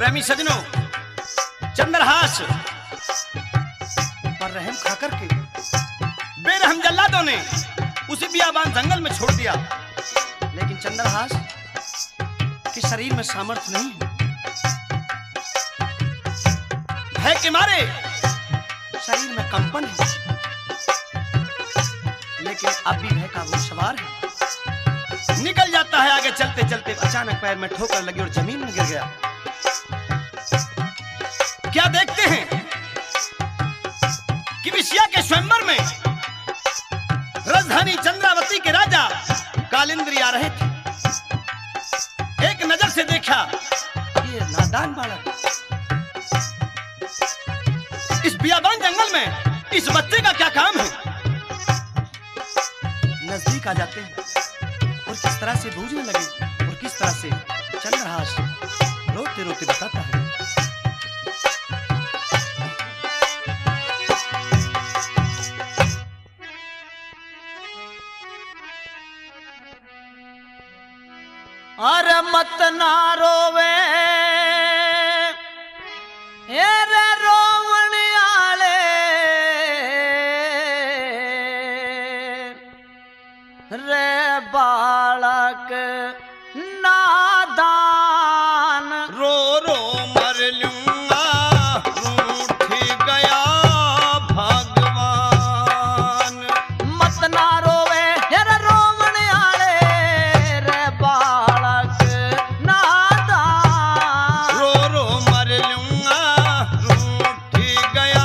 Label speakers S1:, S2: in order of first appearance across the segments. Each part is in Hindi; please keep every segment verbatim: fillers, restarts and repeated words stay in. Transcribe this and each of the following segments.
S1: प्रेमी सजनों, चंद्रहास पर रहम खाकर के बेरहम जल्लादों ने उसी बियाबान जंगल में छोड़ दिया। लेकिन चंद्रहास के शरीर में सामर्थ्य नहीं है, भय के मारे शरीर में कंपन है, लेकिन अब भी भय का वो सवार है। निकल जाता है आगे चलते चलते, अचानक पैर में ठोकर लगी और जमीन में गिर गया। क्या देखते हैं कि विषया के स्वयंवर में राजधानी चंद्रावती के राजा कालिंद्री आ रहे थे। एक नजर से देखा ये नादान बालक इस बियाबान जंगल में इस बच्चे का क्या काम है। नजदीक आ जाते हैं और किस तरह से बूझने लगे और किस तरह से चंद्रहास रोते रोते बताता है।
S2: अरे मत ना रोवे रे रोवण आले, रे बालक नादान,
S1: रो रो मर लूंगा रूठ गया भगवान।
S2: मत ना रोवे रे रोवण आले, रे बालक नादान,
S1: रो रो मर लूंगा रूठ गया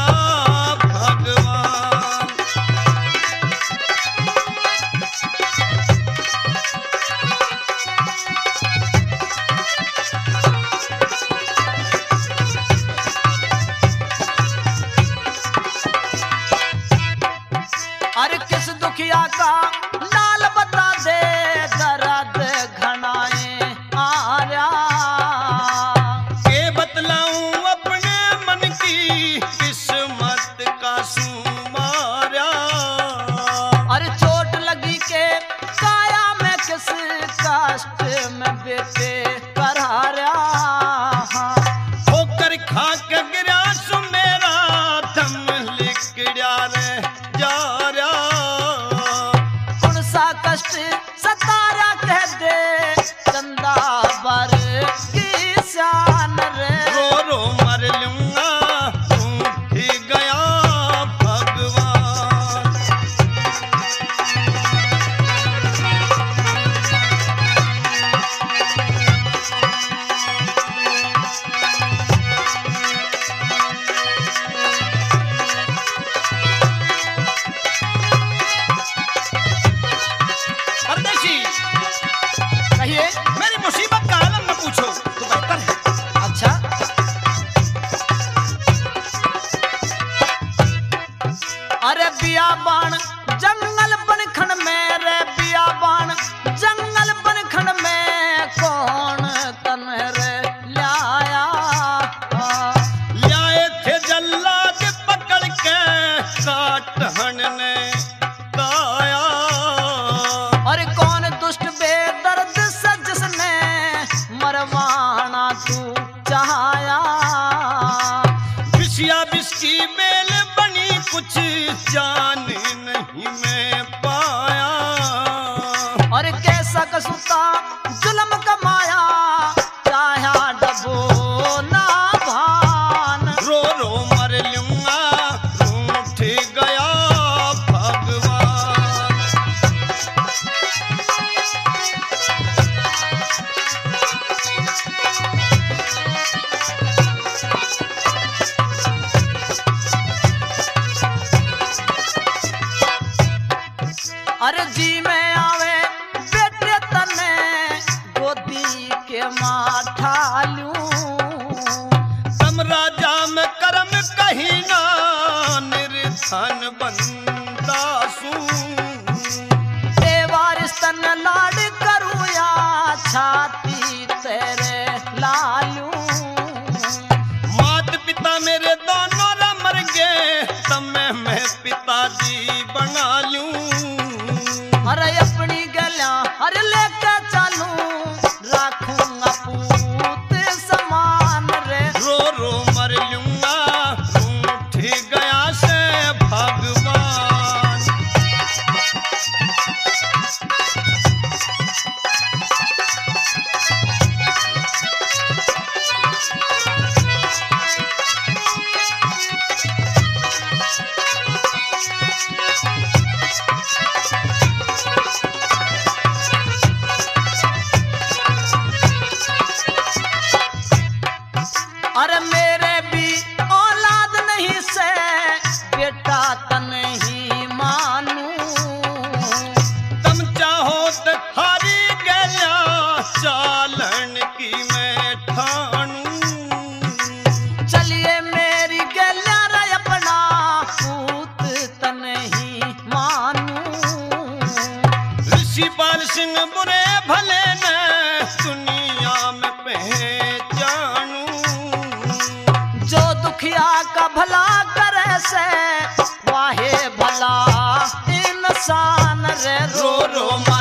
S1: भगवान।
S2: अरे किस दुखिया का लाल बता दे, दर्द घनाए आर्या,
S1: के बतलाऊं अपने मन की किस्मत का सुमारा।
S2: अरे चोट लगी के काया में किस कष्ट में बेटे करार्या,
S1: ठोकर खा के गिरा सु मेरा दम लिकड़ा रे जा रहा।
S2: कौन सा कष्ट सतारा कह दे, चंदा बर की शान रे,
S1: रो रो मर लूंगा रूठ गया भगवान। परदेशी,
S2: कहिए।
S1: मेरी मुसीबत का आलम न पूछो तो बेहतर है।
S2: अच्छा, अरे बियाबान जंगल बनखंड में, रे बियाबान जंगल बनखंड में कौन तन रे लाया,
S1: लाए थे जल्लाद पकड़ के काटहन ने काया।
S2: अरे कौन दुष्ट बेदर्द से जिसने मरवाना तू चाहया,
S1: विषया विष की बेल बनी कुछ जान नहीं मैं पाया।
S2: और कैसा कसूता जुल्म कमाया, चाहा डबो ना भान,
S1: रो रो मर लूंगा रूठ गया भगवान।
S2: अरे जी में आवे बेटे तने गोदी के माठा लूं,
S1: तम राजा में कर्म कहीं ना निर्धन बनता सू।
S2: देवारिस तन लाड करूं या छाती तेरे लालू,
S1: मात पिता मेरे दोनों रा मर गए, तब मैं मैं पिताजी बना लूं।
S2: अरे अपनी गला अरे लेके चलूं, राखूंगा पूत समान रे, दुखिया का भला करे से वाहे भला इंसान रे रो रो